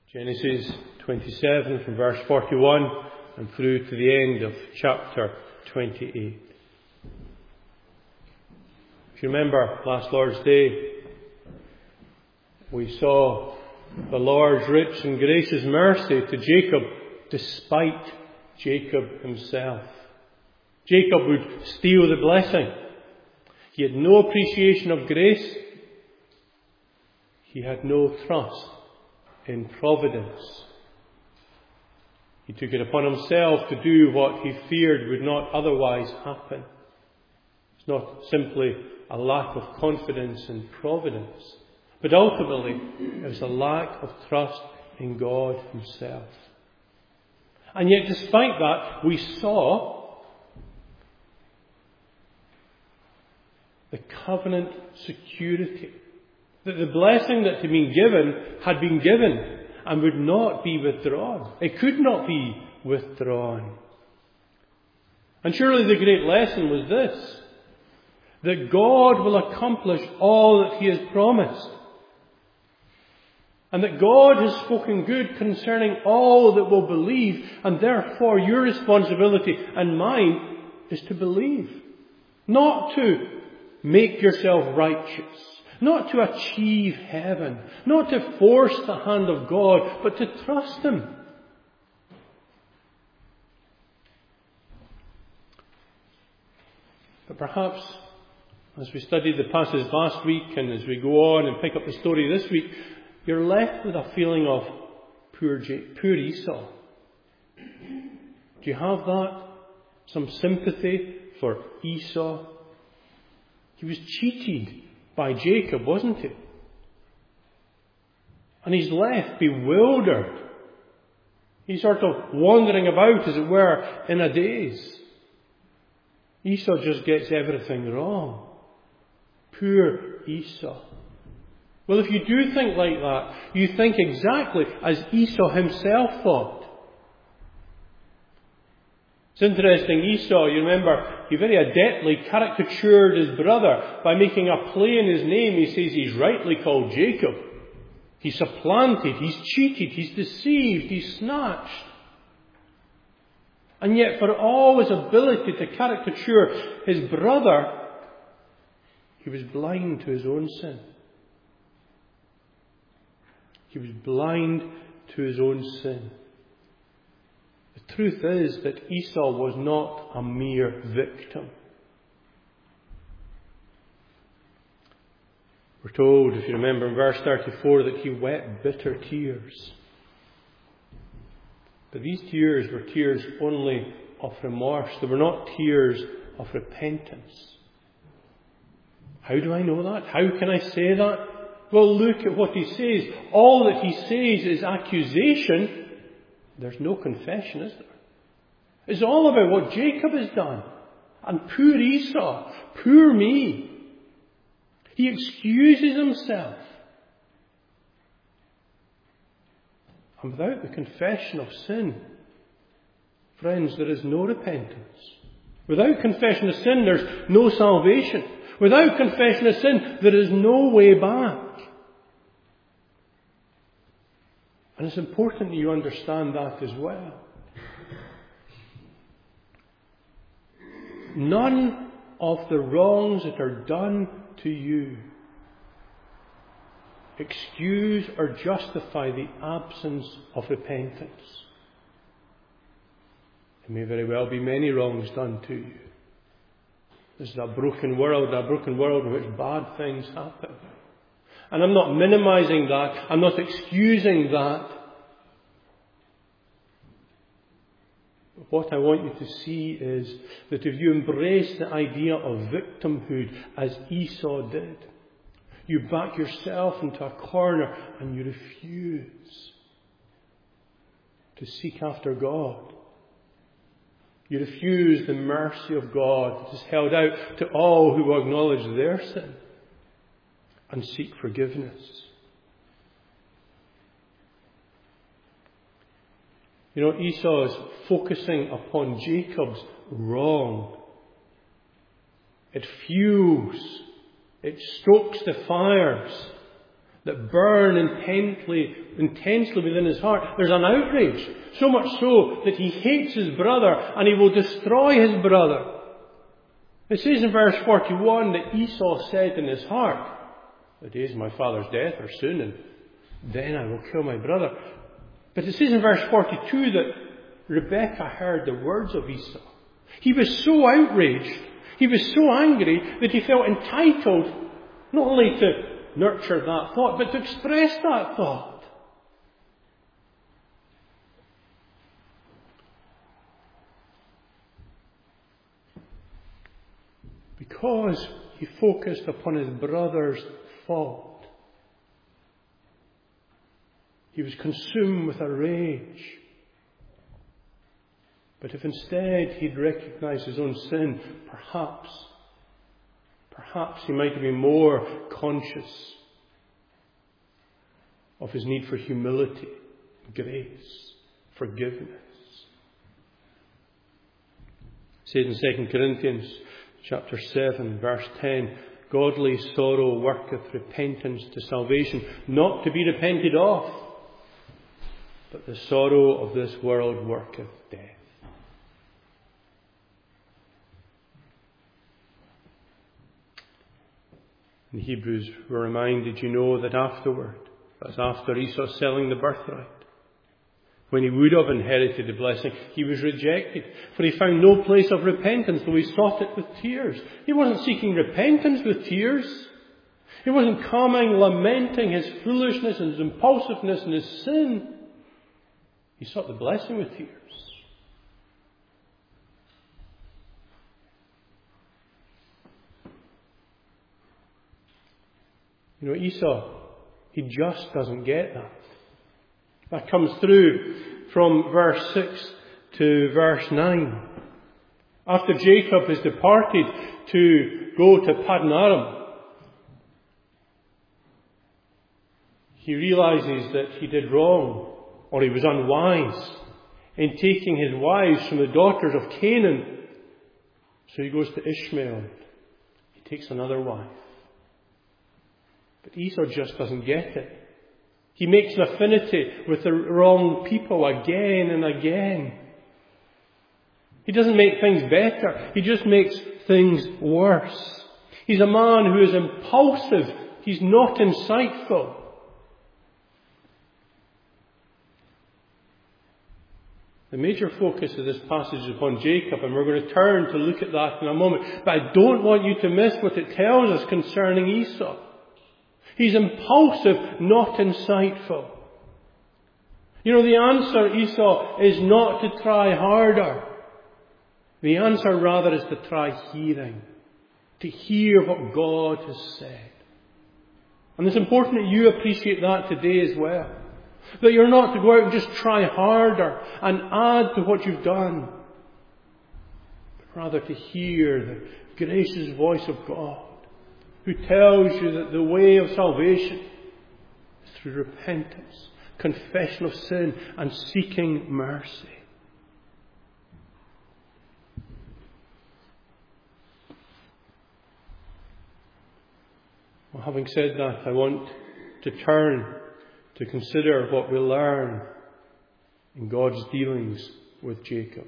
Genesis 27 from verse 41 and through to the end of chapter 28. If you remember last Lord's Day, we saw the Lord's rich and gracious mercy to Jacob despite Jacob himself. Jacob would steal the blessing. He had no appreciation of grace. He had no trust in providence. He took it upon himself to do what he feared would not otherwise happen. It's not simply a lack of confidence in providence, but ultimately it was a lack of trust in God himself. And yet despite that, we saw the covenant security. That the blessing that had been given and would not be withdrawn. It could not be withdrawn. And surely the great lesson was this: that God will accomplish all that He has promised. And that God has spoken good concerning all that will believe, and therefore your responsibility and mine is to believe. Not to make yourself righteous. Not to achieve heaven. Not to force the hand of God, but to trust Him. But perhaps, as we studied the passage last week, and as we go on and pick up the story this week, you're left with a feeling of poor Esau. Do you have that? Some sympathy for Esau? He was cheated by Jacob, wasn't he? And he's left bewildered. He's sort of wandering about, as it were, in a daze. Esau just gets everything wrong. Poor Esau. Well, if you do think like that, you think exactly as Esau himself thought. It's interesting, Esau, you remember, he very adeptly caricatured his brother by making a play in his name. He says he's rightly called Jacob. He's supplanted, he's cheated, he's deceived, he's snatched. And yet for all his ability to caricature his brother, he was blind to his own sin. He was blind to his own sin. The truth is that Esau was not a mere victim. We're told, if you remember in verse 34, that he wept bitter tears. But these tears were tears only of remorse. They were not tears of repentance. How do I know that? How can I say that? Well, look at what he says. All that he says is accusation. There's no confession, is there? It's all about what Jacob has done. And poor Esau, poor me. He excuses himself. And without the confession of sin, friends, there is no repentance. Without confession of sin, there's no salvation. Without confession of sin, there is no way back. And it's important that you understand that as well. None of the wrongs that are done to you excuse or justify the absence of repentance. There may very well be many wrongs done to you. This is a broken world in which bad things happen. And I'm not minimizing that. I'm not excusing that. But what I want you to see is that if you embrace the idea of victimhood as Esau did, you back yourself into a corner and you refuse to seek after God. You refuse the mercy of God that is held out to all who acknowledge their sin and seek forgiveness. You know, Esau is focusing upon Jacob's wrong. It fuels, it stokes the fires that burn intensely within his heart. There's an outrage, so much so that he hates his brother and he will destroy his brother. It says in verse 41 that Esau said in his heart, "The days of my father's death are soon, and then I will kill my brother." But it says in verse 42 that Rebekah heard the words of Esau. He was so outraged, he was so angry that he felt entitled not only to nurture that thought, but to express that thought. Because he focused upon his brother's fault, he was consumed with a rage. But if instead he'd recognized his own sin, perhaps he might have been more conscious of his need for humility, grace, forgiveness. It says in 2 Corinthians chapter 7, verse 10, "Godly sorrow worketh repentance to salvation, not to be repented of, but the sorrow of this world worketh death." In Hebrews, we're reminded, that afterward, that's after Esau selling the birthright, when he would have inherited the blessing, he was rejected, for he found no place of repentance, though he sought it with tears. He wasn't seeking repentance with tears. He wasn't coming, lamenting his foolishness and his impulsiveness and his sin. He sought the blessing with tears. Esau, he just doesn't get that. That comes through from verse 6 to verse 9. After Jacob has departed to go to Paddan Aram, he realizes that he did wrong, or he was unwise, in taking his wives from the daughters of Canaan. So he goes to Ishmael. He takes another wife. But Esau just doesn't get it. He makes an affinity with the wrong people again and again. He doesn't make things better. He just makes things worse. He's a man who is impulsive. He's not insightful. The major focus of this passage is upon Jacob, and we're going to turn to look at that in a moment. But I don't want you to miss what it tells us concerning Esau. He's impulsive, not insightful. The answer, Esau, is not to try harder. The answer, rather, is to try hearing. To hear what God has said. And it's important that you appreciate that today as well. That you're not to go out and just try harder and add to what you've done. But rather to hear the gracious voice of God, who tells you that the way of salvation is through repentance, confession of sin, and seeking mercy. Well, having said that, I want to turn to consider what we learn in God's dealings with Jacob.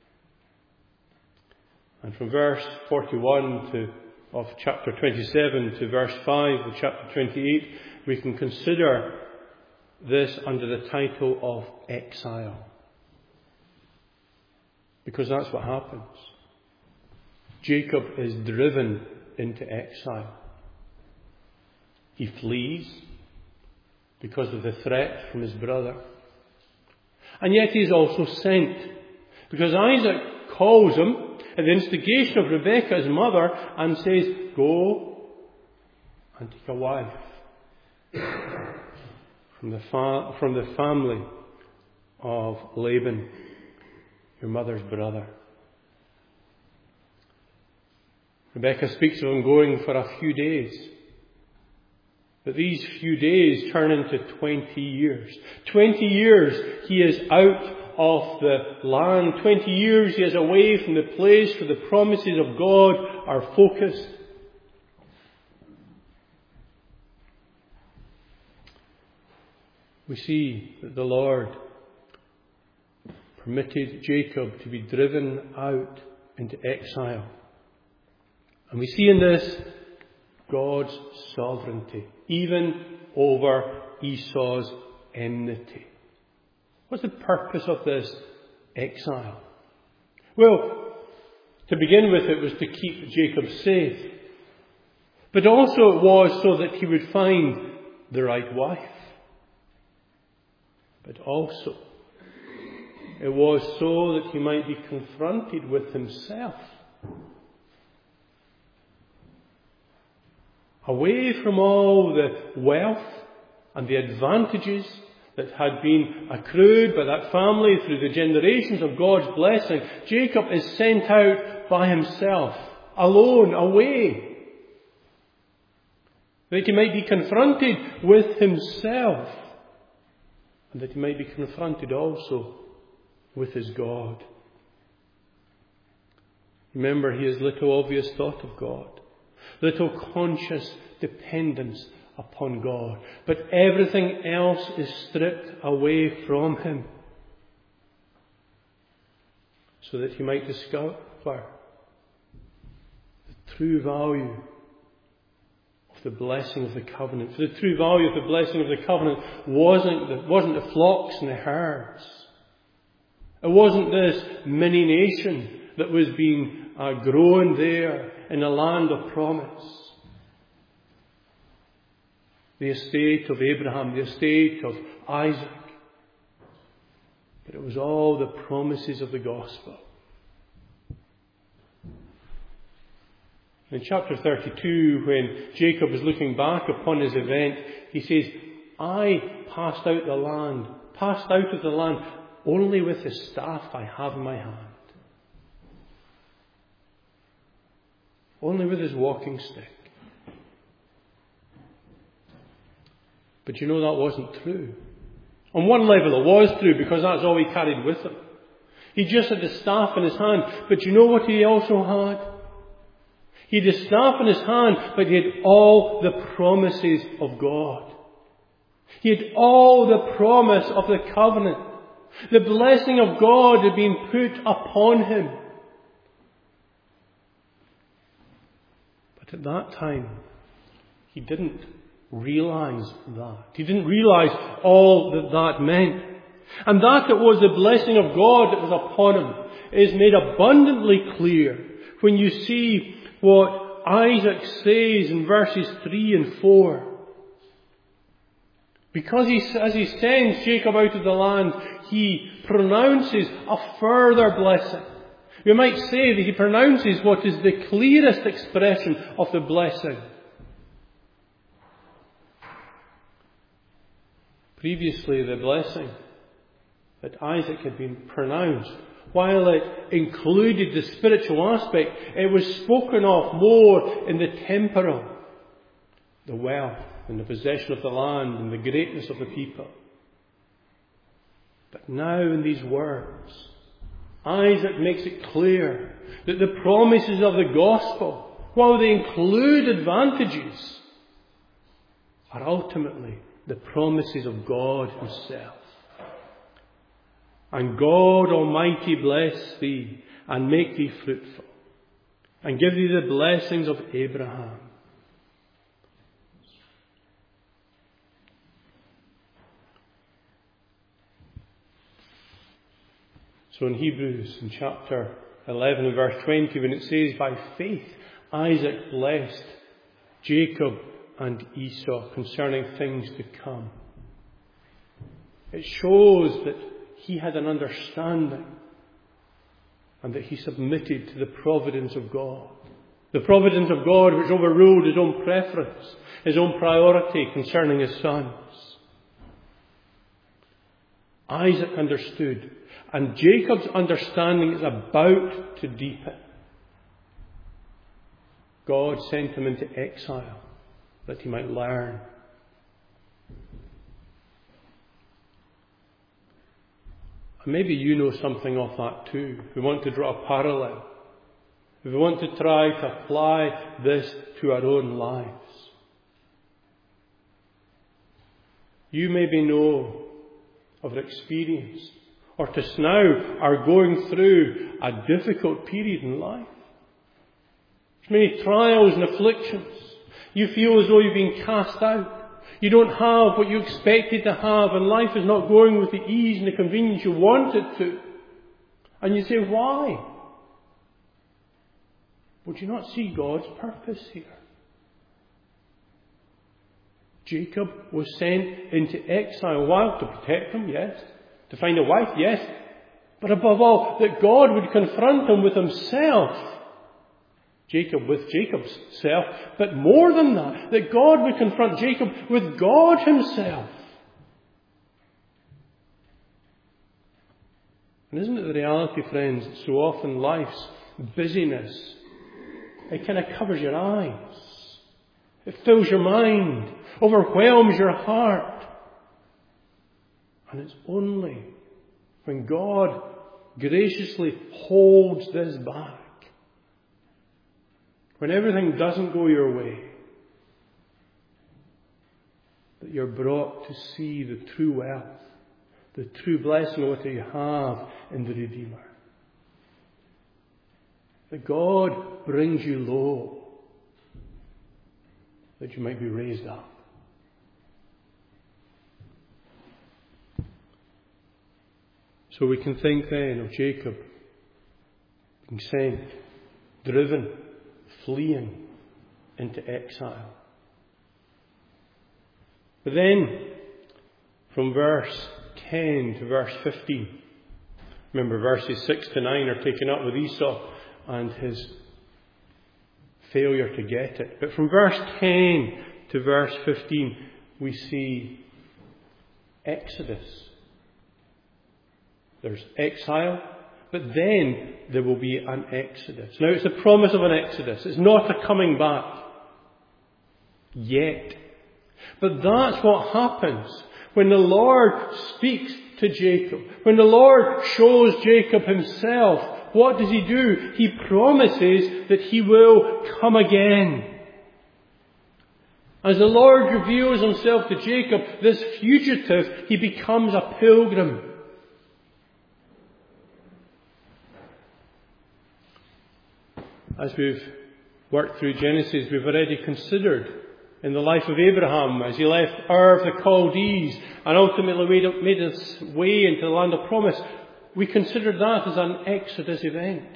And from verse 41 of chapter 27 to verse 5 of chapter 28, we can consider this under the title of exile. Because that's what happens. Jacob is driven into exile. He flees because of the threat from his brother. And yet he is also sent, because Isaac calls him at the instigation of Rebekah, his mother, and says, "Go and take a wife from the family of Laban, your mother's brother." Rebekah speaks of him going for a few days. But these few days turn into 20 years. 20 years he is out of the land. 20 years he is away from the place where the promises of God are focused. We see that the Lord permitted Jacob to be driven out into exile. And we see in this God's sovereignty, even over Esau's enmity. What's the purpose of this exile? Well, to begin with, it was to keep Jacob safe. But also it was so that he would find the right wife. But also it was so that he might be confronted with himself. Away from all the wealth and the advantages that had been accrued by that family through the generations of God's blessing, Jacob is sent out by himself, alone, away. That he might be confronted with himself, and that he might be confronted also with his God. Remember, he has little obvious thought of God, little conscious dependence upon God, but everything else is stripped away from him, so that he might discover the true value of the blessing of the covenant. For the true value of the blessing of the covenant wasn't the flocks and the herds. It wasn't this mini nation that was being grown there in a land of promise. The estate of Abraham, the estate of Isaac. But it was all the promises of the gospel. In chapter 32, when Jacob is looking back upon his event, he says, I passed out of the land only with the staff I have in my hand. Only with his walking stick. But you know that wasn't true. On one level it was true, because that's all he carried with him. He just had the staff in his hand. But you know what he also had? He had the staff in his hand, but he had all the promises of God. He had all the promise of the covenant. The blessing of God had been put upon him. But at that time, he didn't realize that. He didn't realize all that that meant. And that it was the blessing of God that was upon him is made abundantly clear when you see what Isaac says in verses 3 and 4. Because as he sends Jacob out of the land, he pronounces a further blessing. We might say that he pronounces what is the clearest expression of the blessing. Previously, the blessing that Isaac had been pronounced, while it included the spiritual aspect, it was spoken of more in the temporal, the wealth and the possession of the land and the greatness of the people. But now in these words, Isaac makes it clear that the promises of the gospel, while they include advantages, are ultimately the promises of God himself. And God Almighty bless thee and make thee fruitful and give thee the blessings of Abraham. So in Hebrews, in chapter 11 and verse 20, when it says, by faith Isaac blessed Jacob and Esau concerning things to come, it shows that he had an understanding and that he submitted to the providence of God. The providence of God which overruled his own preference, his own priority concerning his sons. Isaac understood, and Jacob's understanding is about to deepen. God sent him into exile that he might learn. And maybe you know something of that too. We want to draw a parallel. We want to try to apply this to our own lives. you maybe know of experience, or just now are going through a difficult period in life. There's many trials and afflictions. You feel as though you're being cast out. You don't have what you expected to have, and life is not going with the ease and the convenience you want it to. And you say, why? Would you not see God's purpose here? Jacob was sent into exile. Why? To protect him, yes. To find a wife, yes. But above all, that God would confront him with himself. Jacob with Jacob's self. But more than that, that God would confront Jacob with God himself. And isn't it the reality, friends, that so often life's busyness, it kind of covers your eyes. It fills your mind, overwhelms your heart. And it's only when God graciously holds this back, when everything doesn't go your way, that you're brought to see the true wealth, the true blessing of what you have in the Redeemer. That God brings you low, that you might be raised up. So we can think then of Jacob being sent, driven, fleeing into exile. But then, from verse 10 to verse 15, remember verses 6 to 9 are taken up with Esau and his failure to get it. But from verse 10 to verse 15, we see Exodus. There's exile, but then there will be an exodus. Now, it's the promise of an exodus. It's not a coming back yet. But that's what happens when the Lord speaks to Jacob. When the Lord shows Jacob himself, what does he do? He promises that he will come again. As the Lord reveals himself to Jacob, this fugitive, he becomes a pilgrim. As we've worked through Genesis, we've already considered in the life of Abraham as he left Ur of the Chaldees and ultimately made his way into the land of promise. We considered that as an Exodus event.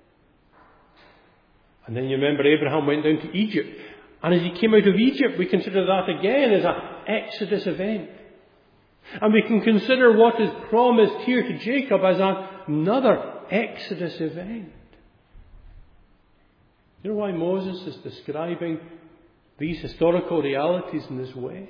And then you remember Abraham went down to Egypt. And as he came out of Egypt, we consider that again as an Exodus event. And we can consider what is promised here to Jacob as another Exodus event. You know why Moses is describing these historical realities in this way?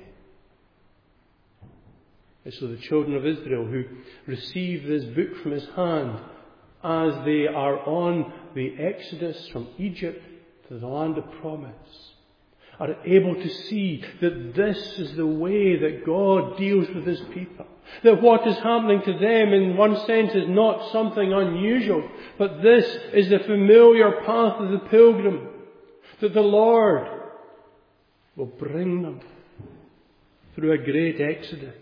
It's so the children of Israel who receive this book from his hand as they are on the exodus from Egypt to the land of promise are able to see that this is the way that God deals with his people. That what is happening to them in one sense is not something unusual, but this is the familiar path of the pilgrim. That the Lord will bring them through a great exodus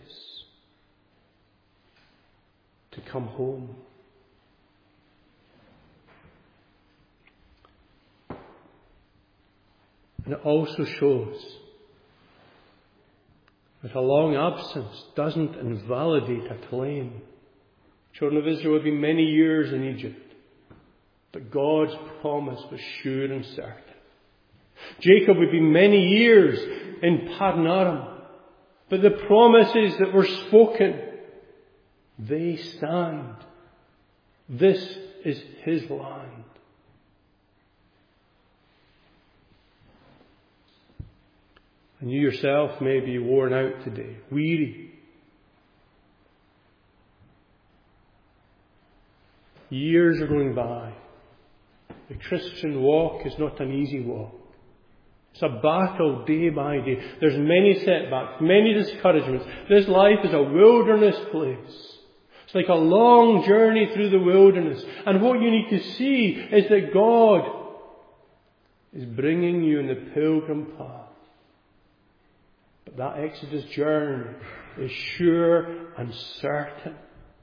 to come home. And it also shows that a long absence doesn't invalidate a claim. Children of Israel would be many years in Egypt, but God's promise was sure and certain. Jacob would be many years in Paddan Aram, but the promises that were spoken, they stand. This is his land. And you yourself may be worn out today, weary. Years are going by. The Christian walk is not an easy walk. It's a battle day by day. There's many setbacks, many discouragements. This life is a wilderness place. It's like a long journey through the wilderness. And what you need to see is that God is bringing you in the pilgrim path. But that Exodus journey is sure and certain.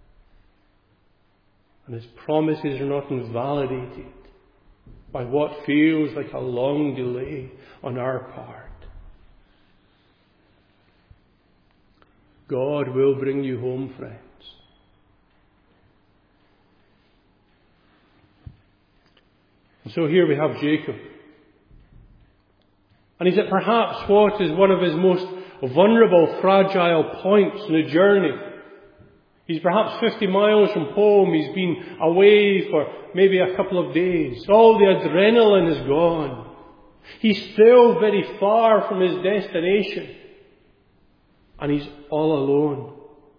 And His promises are not invalidated by what feels like a long delay on our part. God will bring you home, friends. And so here we have Jacob. And he's at perhaps what is one of his most vulnerable, fragile points in the journey. He's perhaps 50 miles from home. He's been away for maybe a couple of days. All the adrenaline is gone. He's still very far from his destination. And he's all alone.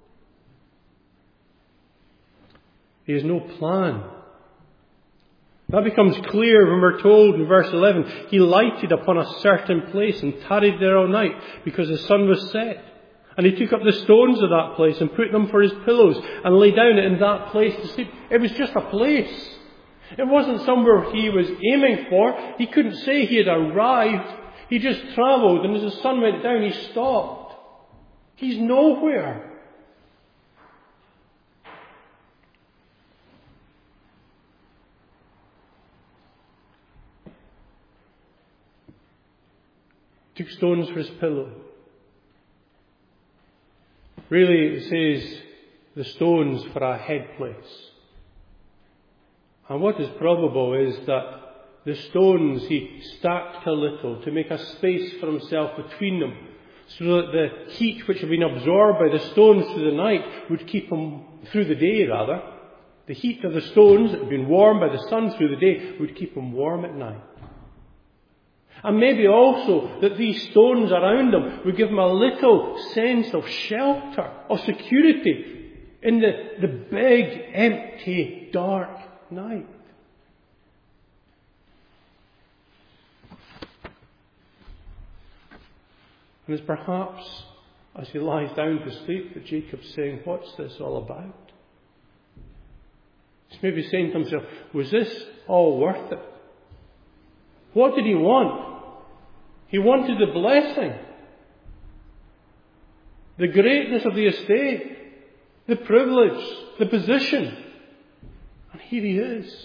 He has no plan. That becomes clear when we're told in verse 11, he lighted upon a certain place and tarried there all night because the sun was set. And he took up the stones of that place and put them for his pillows and lay down in that place to sleep. It was just a place. It wasn't somewhere he was aiming for. He couldn't say he had arrived. He just travelled, and as the sun went down, he stopped. He's nowhere. Took stones for his pillow. Really, it says the stones for a head place. And what is probable is that the stones he stacked a little to make a space for himself between them, so that the heat which had been absorbed by the stones through the night would keep him, through the day rather, the heat of the stones that had been warmed by the sun through the day would keep him warm at night. And maybe also that these stones around him would give him a little sense of shelter, of security in the big, empty, dark night. And it's perhaps as he lies down to sleep that Jacob's saying, what's this all about? He's maybe saying to himself, was this all worth it? What did he want? He wanted the blessing, the greatness of the estate, the privilege, the position. And here he is.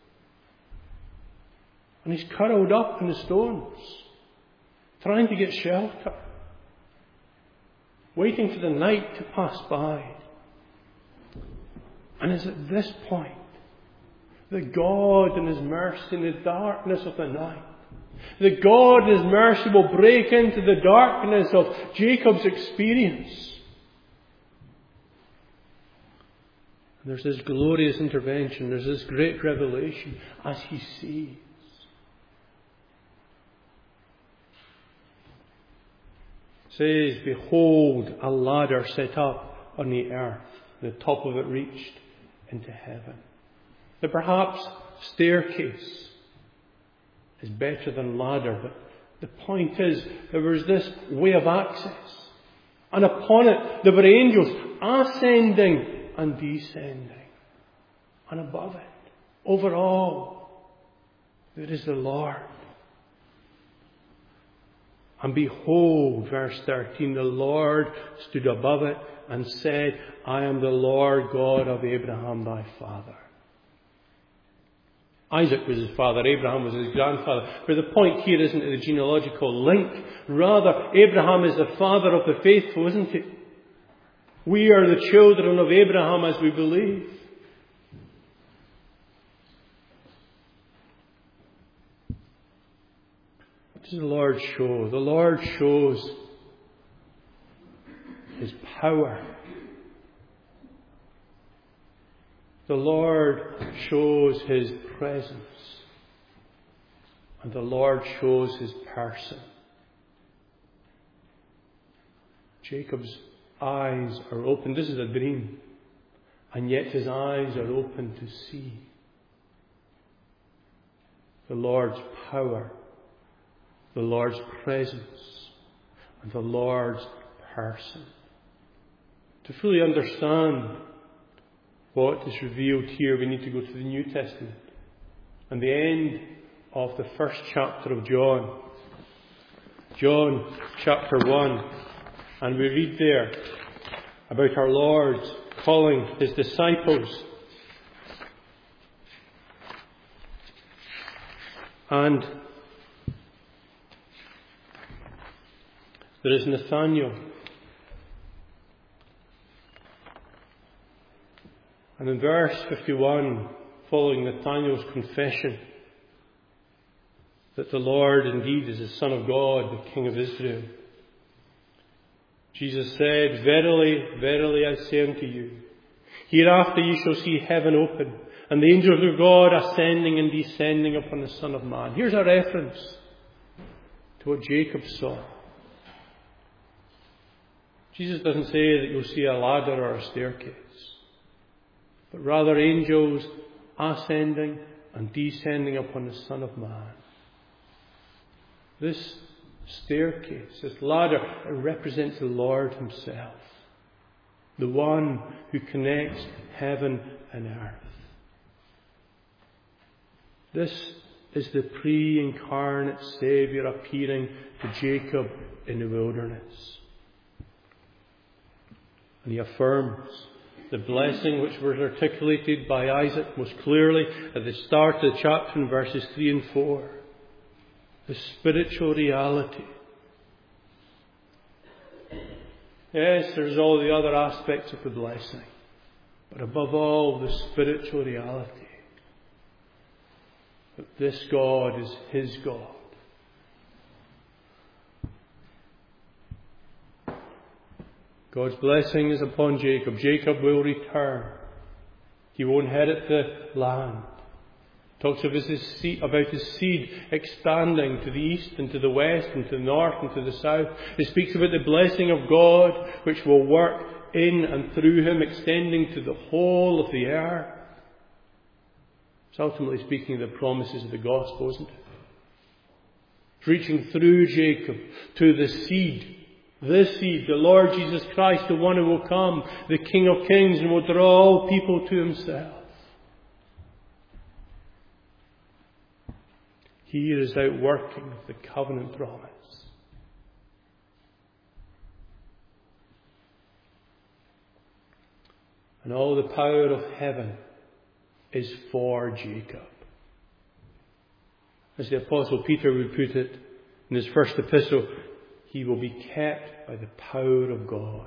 And he's curled up in the stones, trying to get shelter, waiting for the night to pass by. And it's at this point that God in His mercy in the darkness of the night, that God in His mercy will break into the darkness of Jacob's experience. And there's this glorious intervention, there's this great revelation as he sees. It says, behold, a ladder set up on the earth, the top of it reached into heaven. Now perhaps staircase is better than ladder, but the point is there was this way of access, and upon it there were angels ascending and descending, and above it, over all, there is the Lord. And behold, verse 13, the Lord stood above it and said, I am the Lord God of Abraham thy father. Isaac was his father, Abraham was his grandfather. But the point here isn't the genealogical link. Rather, Abraham is the father of the faithful, isn't it? We are the children of Abraham as we believe. What does the Lord show? The Lord shows His power. The Lord shows His presence. And the Lord shows His person. Jacob's eyes are open. This is a dream. And yet his eyes are open to see the Lord's power, the Lord's presence, and the Lord's person. To fully understand what is revealed here, we need to go to the New Testament and the end of the first chapter of John. John chapter 1, and we read there about our Lord calling his disciples. And there is Nathanael. And in verse 51, following Nathanael's confession that the Lord indeed is the Son of God, the King of Israel, Jesus said, "Verily, verily, I say unto you, hereafter ye shall see heaven open, and the angels of God ascending and descending upon the Son of Man." Here's a reference to what Jacob saw. Jesus doesn't say that you'll see a ladder or a staircase, but rather angels ascending and descending upon the Son of Man. This staircase, this ladder, it represents the Lord himself, the one who connects heaven and earth. This is the pre-incarnate Saviour appearing to Jacob in the wilderness. And he affirms the blessing which was articulated by Isaac most clearly at the start of the chapter in verses 3 and 4. The spiritual reality. Yes, there's all the other aspects of the blessing, but above all, the spiritual reality that this God is his God. God's blessing is upon Jacob. Jacob will return. He will inherit the land. Talks of about his seed expanding to the east and to the west and to the north and to the south. It speaks about the blessing of God which will work in and through him, extending to the whole of the earth. It's ultimately speaking of the promises of the gospel, isn't it? It's reaching through Jacob to the seed, the Lord Jesus Christ, the one who will come, the King of Kings, and will draw all people to himself. Here is outworking of the covenant promise. And all the power of heaven is for Jacob. As the Apostle Peter would put it in his first epistle, he will be kept by the power of God.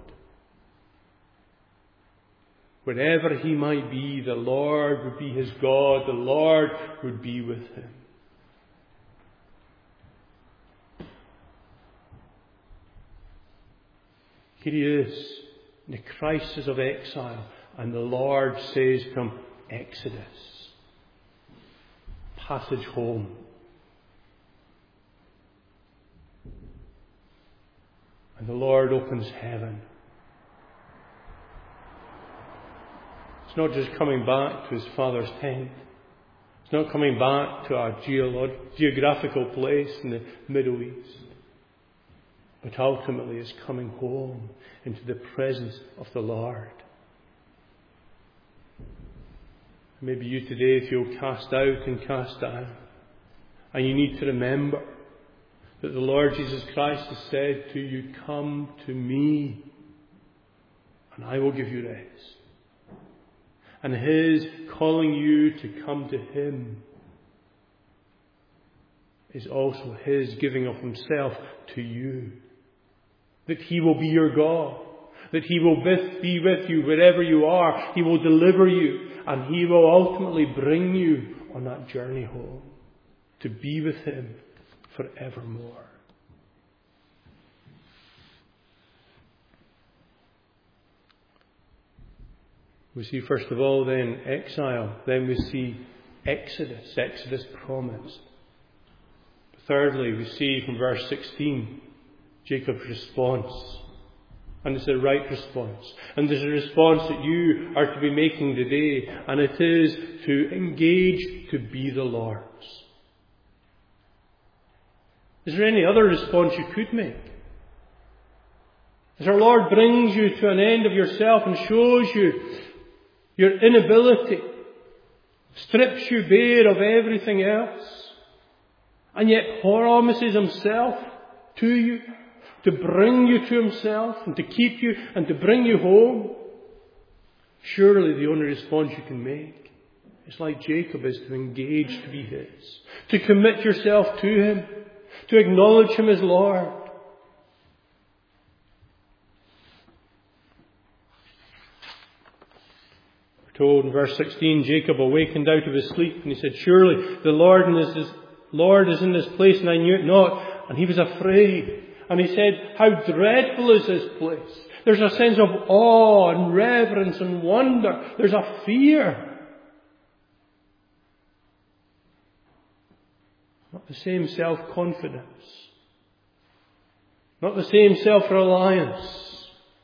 Wherever he might be, the Lord would be his God. The Lord would be with him. Here he is in the crisis of exile, and the Lord says to him, Exodus, passage home. And the Lord opens heaven. It's not just coming back to his father's tent. It's not coming back to our geographical place in the Middle East. But ultimately is coming home into the presence of the Lord. Maybe you today feel cast out and cast down. And you need to remember that the Lord Jesus Christ has said to you, come to me and I will give you rest. And his calling you to come to him is also his giving of himself to you. That he will be your God. That he will be with you wherever you are. He will deliver you. And he will ultimately bring you on that journey home. To be with him forevermore. We see first of all then exile. Then we see Exodus. Exodus promised. Thirdly, we see from verse 16 Jacob's response. And it's a right response. And there's a response that you are to be making today. And it is to engage to be the Lord's. Is there any other response you could make? As our Lord brings you to an end of yourself and shows you your inability, strips you bare of everything else, and yet promises himself to you, to bring you to himself and to keep you and to bring you home, surely the only response you can make is like Jacob is, to engage to be his, to commit yourself to him, to acknowledge him as Lord. We're told in verse 16, Jacob awakened out of his sleep and he said, surely the Lord is in this place, and I knew it not. And he was afraid. And he said, how dreadful is this place? There's a sense of awe and reverence and wonder. There's a fear. Not the same self-confidence. Not the same self-reliance.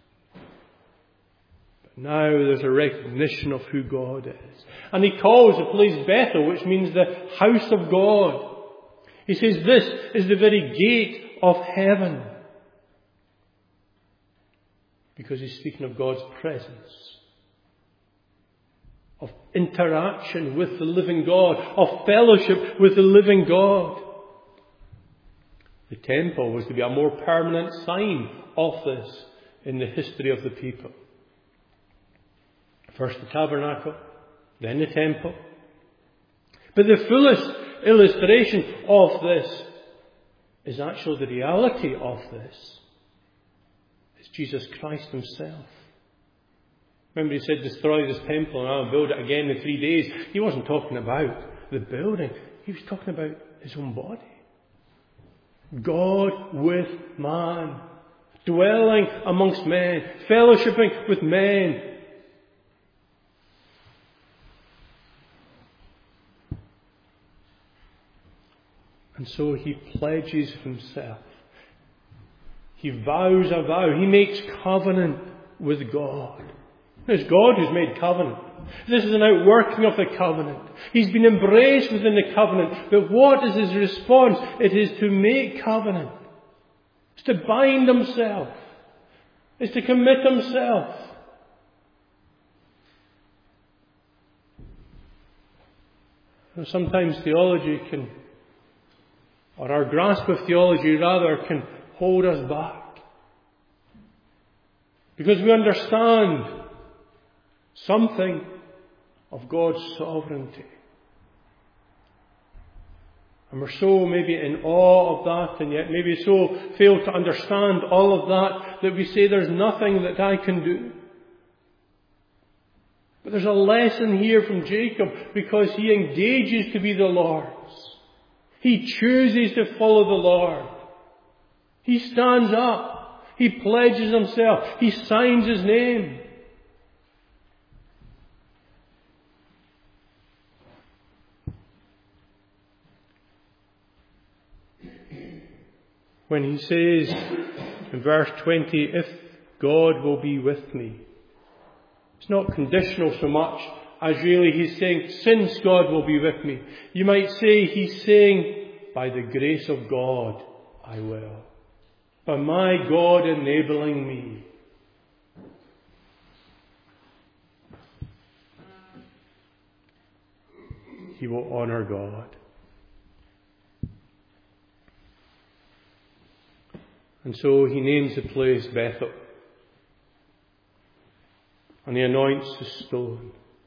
But now there's a recognition of who God is. And he calls the place Bethel, which means the house of God. He says this is the very gate of heaven. Because he's speaking of God's presence, of interaction with the living God, of fellowship with the living God. The temple was to be a more permanent sign of this in the history of the people. First the tabernacle, then the temple. But the fullest illustration of this is actually the reality of this. It's Jesus Christ himself. Remember he said, destroy this temple and I'll build it again in 3 days. He wasn't talking about the building. He was talking about his own body. God with man. Dwelling amongst men. Fellowshipping with men. And so he pledges himself. He vows a vow. He makes covenant with God. It's God who's made covenant. This is an outworking of the covenant. He's been embraced within the covenant. But what is his response? It is to make covenant. It's to bind himself. It's to commit himself. Sometimes theology can, or our grasp of theology rather, can hold us back. Because we understand something of God's sovereignty. And we're so maybe in awe of that, and yet maybe so fail to understand all of that, that we say there's nothing that I can do. But there's a lesson here from Jacob, because he engages to be the Lord's. He chooses to follow the Lord. He stands up. He pledges himself. He signs his name. When he says in verse 20, if God will be with me, it's not conditional so much as really he's saying, since God will be with me. You might say he's saying, by the grace of God, I will. By my God enabling me. He will honour God. And so he names the place Bethel. And he anoints the stone.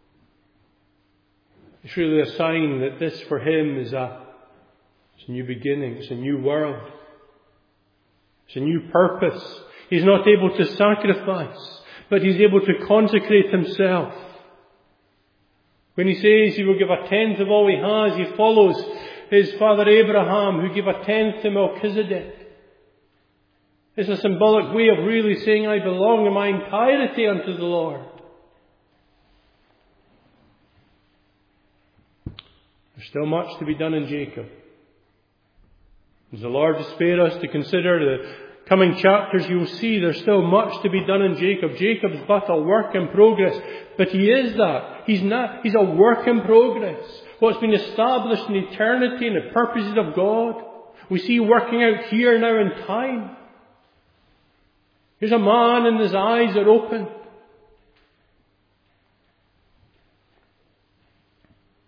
It's really a sign that this for him is a new beginning. It's a new world. It's a new purpose. He's not able to sacrifice, but he's able to consecrate himself. When he says he will give a tenth of all he has, he follows his father Abraham, who gave a tenth to Melchizedek. It's a symbolic way of really saying, I belong in my entirety unto the Lord. There's still much to be done in Jacob. As the Lord will spare us to consider the coming chapters, you will see there's still much to be done in Jacob. Jacob's but a work in progress. But he is that. He's a work in progress. What's been established in eternity and the purposes of God, we see working out here now in time. Here's a man and his eyes are open.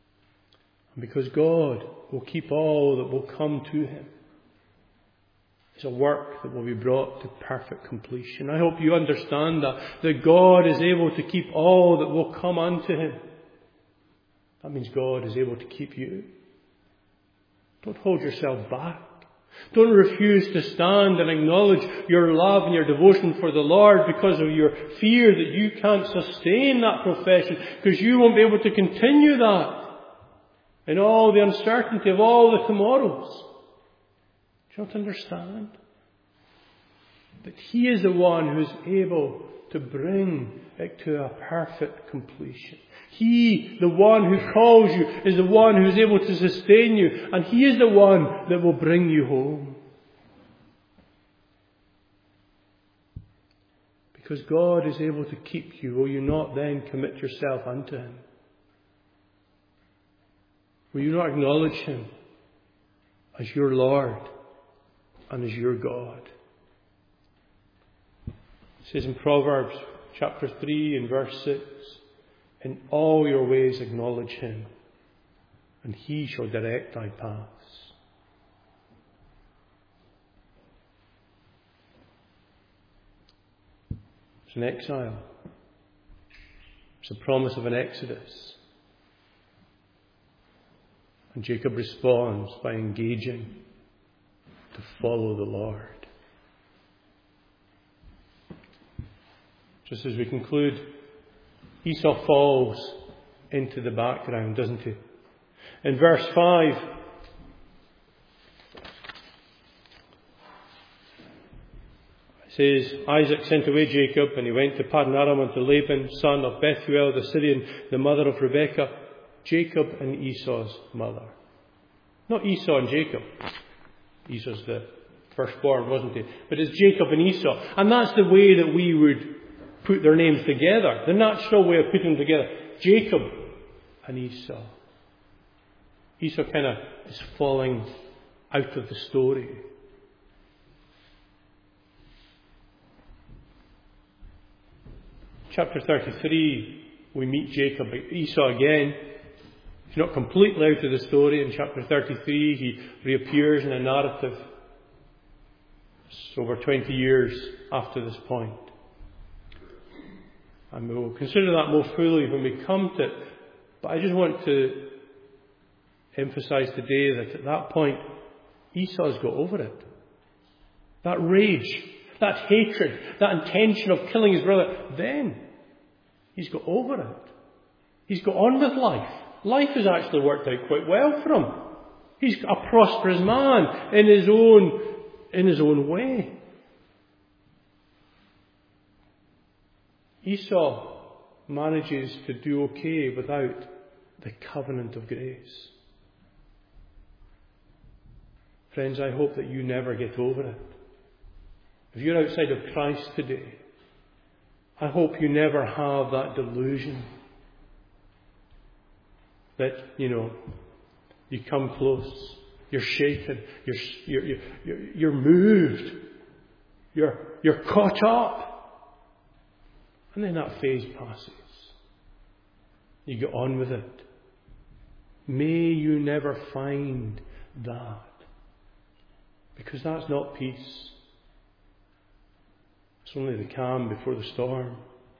And because God will keep all that will come to him. It's a work that will be brought to perfect completion. I hope you understand that God is able to keep all that will come unto Him. That means God is able to keep you. Don't hold yourself back. Don't refuse to stand and acknowledge your love and your devotion for the Lord because of your fear that you can't sustain that profession, because you won't be able to continue that in all the uncertainty of all the tomorrows. Do you not understand that He is the one who is able to bring it to a perfect completion? He, the one who calls you, is the one who is able to sustain you, and He is the one that will bring you home. Because God is able to keep you, will you not then commit yourself unto Him? Will you not acknowledge Him as your Lord and as your God? It says in Proverbs chapter 3 and verse 6, in all your ways acknowledge Him, and He shall direct thy paths. It's an exile. It's a promise of an exodus. And Jacob responds by engaging to follow the Lord. Just as we conclude, Esau falls into the background, doesn't he? In verse 5, it says, Isaac sent away Jacob, and he went to Paddan Aram unto Laban, son of Bethuel the Syrian, the mother of Rebekah, Jacob and Esau's mother. Not Esau and Jacob. Esau's the firstborn, wasn't he? But it's Jacob and Esau. And that's the way that we would put their names together. The natural way of putting them together. Jacob and Esau. Esau kind of is falling out of the story. Chapter 33, we meet Esau again. He's not completely out of the story. In chapter 33, he reappears in a narrative. It's over 20 years after this point. And we will consider that more fully when we come to it. But I just want to emphasize today that at that point, Esau's got over it. That rage, that hatred, that intention of killing his brother, then he's got over it. He's got on with life. Life has actually worked out quite well for him. He's a prosperous man in his own way. Esau manages to do okay without the covenant of grace. Friends, I hope that you never get over it. If you're outside of Christ today, I hope you never have that delusion that, you come close, you're shaken, you're moved, you're caught up. And then that phase passes. You get on with it. May you never find that. Because that's not peace. It's only the calm before the storm.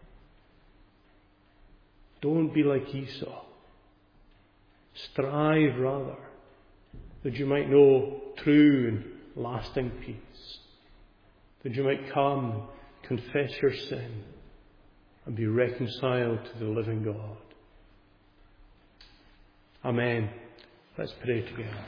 Don't be like Esau. Strive rather that you might know true and lasting peace. That you might come, confess your sin, and be reconciled to the living God. Amen. Let's pray together.